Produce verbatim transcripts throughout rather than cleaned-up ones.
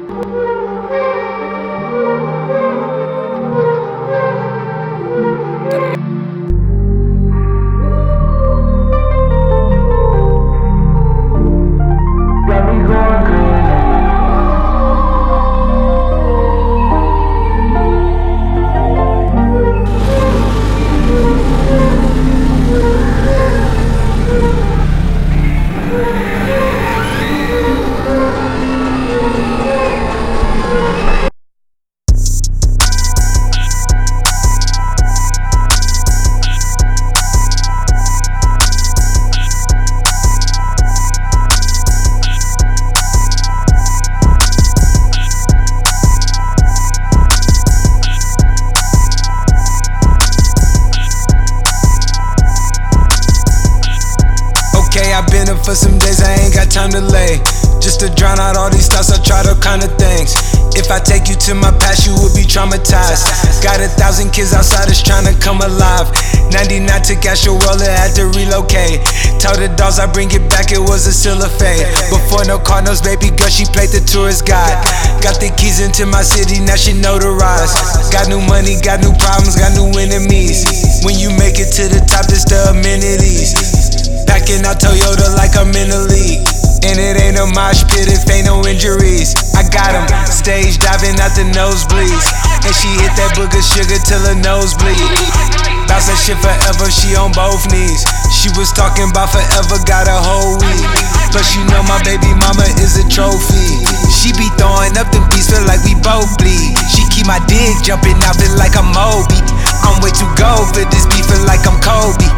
I've been up for some days, I ain't got time to lay. Just to drown out all these thoughts, I tried all kind of things. If I take you to my past, you will be traumatized. Got a thousand kids outside that's trying to come alive. ninety-nine took Astroworld, had to relocate. Told the dolls I bring it back, it was a silver fade. Before no Cardinals, baby girl, she played the tourist guide. Got the keys into my city, now she notarized. Got new money, got new problems, got new enemies. When you make it to the top, it's the amenities. Backing out Toyota like I'm in the league. And it ain't a mosh pit if ain't no injuries. I got him stage diving out the nosebleeds. And she hit that booger sugar till her nose bleed. Bounce that shit forever, she on both knees. She was talking about forever, got a whole week. Plus you know my baby mama is a trophy. She be throwing up them beats, feel like we both bleed. She keep my dick jumping out, feel like I'm Moby. I'm way too gold for this beat, feel like I'm Kobe.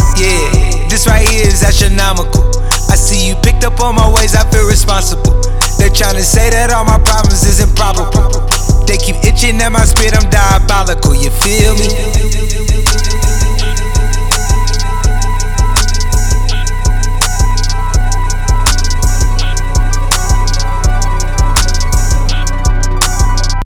Yeah, this right here is astronomical. I see you picked up on my ways, I feel responsible. They're trying to say that all my problems is improbable. They keep itching at my spit, I'm diabolical, you feel me?